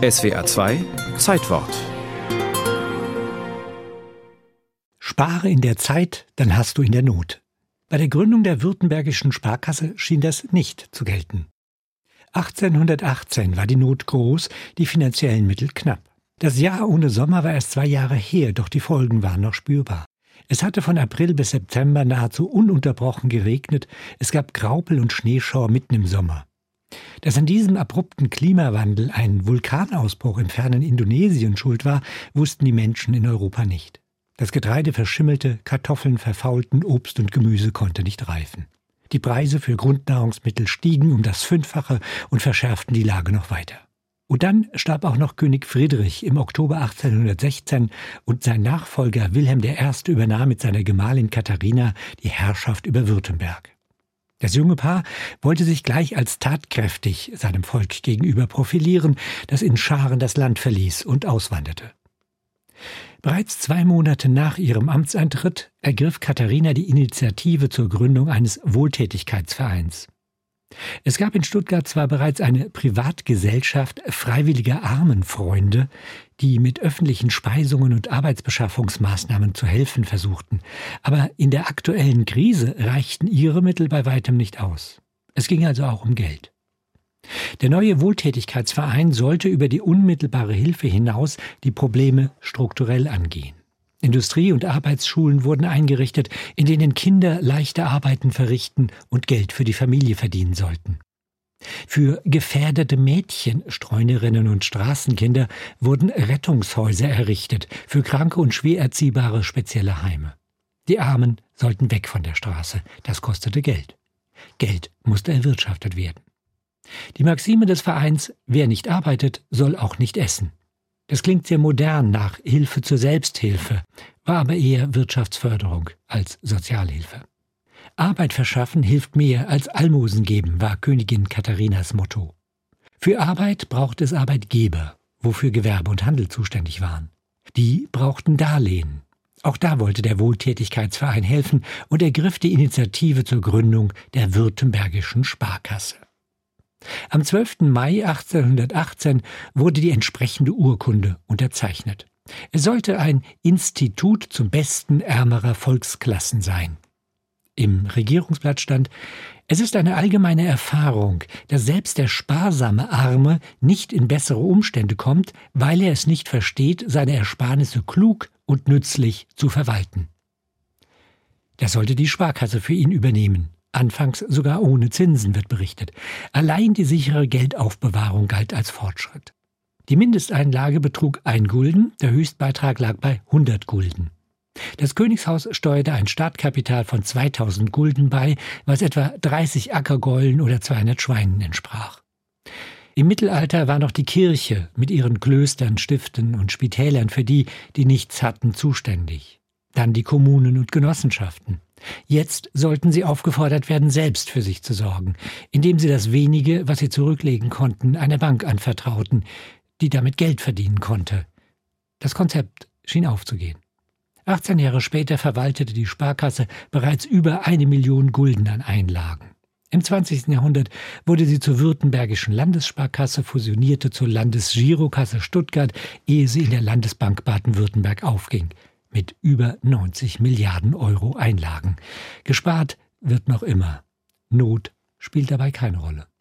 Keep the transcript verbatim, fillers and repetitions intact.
S W R zwei Zeitwort. Spare in der Zeit, dann hast du in der Not. Bei der Gründung der Württembergischen Sparkasse schien das nicht zu gelten. achtzehnhundertachtzehn war die Not groß, die finanziellen Mittel knapp. Das Jahr ohne Sommer war erst zwei Jahre her, doch die Folgen waren noch spürbar. Es hatte von April bis September nahezu ununterbrochen geregnet, es gab Graupel und Schneeschauer mitten im Sommer. Dass an diesem abrupten Klimawandel ein Vulkanausbruch im fernen Indonesien schuld war, wussten die Menschen in Europa nicht. Das Getreide verschimmelte, Kartoffeln verfaulten, Obst und Gemüse konnte nicht reifen. Die Preise für Grundnahrungsmittel stiegen um das Fünffache und verschärften die Lage noch weiter. Und dann starb auch noch König Friedrich im Oktober achtzehnhundertsechzehn und sein Nachfolger Wilhelm der Erste übernahm mit seiner Gemahlin Katharina die Herrschaft über Württemberg. Das junge Paar wollte sich gleich als tatkräftig seinem Volk gegenüber profilieren, das in Scharen das Land verließ und auswanderte. Bereits zwei Monate nach ihrem Amtseintritt ergriff Katharina die Initiative zur Gründung eines Wohltätigkeitsvereins. Es gab in Stuttgart zwar bereits eine Privatgesellschaft freiwilliger Armenfreunde, die mit öffentlichen Speisungen und Arbeitsbeschaffungsmaßnahmen zu helfen versuchten, aber in der aktuellen Krise reichten ihre Mittel bei weitem nicht aus. Es ging also auch um Geld. Der neue Wohltätigkeitsverein sollte über die unmittelbare Hilfe hinaus die Probleme strukturell angehen. Industrie- und Arbeitsschulen wurden eingerichtet, in denen Kinder leichte Arbeiten verrichten und Geld für die Familie verdienen sollten. Für gefährdete Mädchen, Streunerinnen und Straßenkinder wurden Rettungshäuser errichtet, für kranke und schwer erziehbare spezielle Heime. Die Armen sollten weg von der Straße, das kostete Geld. Geld musste erwirtschaftet werden. Die Maxime des Vereins: Wer nicht arbeitet, soll auch nicht essen. Das klingt sehr modern nach Hilfe zur Selbsthilfe, war aber eher Wirtschaftsförderung als Sozialhilfe. Arbeit verschaffen hilft mehr als Almosen geben, war Königin Katharinas Motto. Für Arbeit braucht es Arbeitgeber, wofür Gewerbe und Handel zuständig waren. Die brauchten Darlehen. Auch da wollte der Wohltätigkeitsverein helfen und ergriff die Initiative zur Gründung der Württembergischen Sparkasse. Am zwölften Mai achtzehnhundertachtzehn wurde die entsprechende Urkunde unterzeichnet. Es sollte ein Institut zum Besten ärmerer Volksklassen sein. Im Regierungsblatt stand: Es ist eine allgemeine Erfahrung, dass selbst der sparsame Arme nicht in bessere Umstände kommt, weil er es nicht versteht, seine Ersparnisse klug und nützlich zu verwalten. Das sollte die Sparkasse für ihn übernehmen. Anfangs sogar ohne Zinsen, wird berichtet. Allein die sichere Geldaufbewahrung galt als Fortschritt. Die Mindesteinlage betrug ein Gulden, der Höchstbeitrag lag bei hundert Gulden. Das Königshaus steuerte ein Startkapital von zweitausend Gulden bei, was etwa dreißig Ackergäulen oder zweihundert Schweinen entsprach. Im Mittelalter war noch die Kirche mit ihren Klöstern, Stiften und Spitälern für die, die nichts hatten, zuständig. Dann die Kommunen und Genossenschaften. Jetzt sollten sie aufgefordert werden, selbst für sich zu sorgen, indem sie das wenige, was sie zurücklegen konnten, einer Bank anvertrauten, die damit Geld verdienen konnte. Das Konzept schien aufzugehen. achtzehn Jahre später verwaltete die Sparkasse bereits über eine Million Gulden an Einlagen. Im zwanzigsten Jahrhundert wurde sie zur Württembergischen Landessparkasse, fusionierte zur Landesgirokasse Stuttgart, ehe sie in der Landesbank Baden-Württemberg aufging. Mit über neunzig Milliarden Euro Einlagen. Gespart wird noch immer. Not spielt dabei keine Rolle.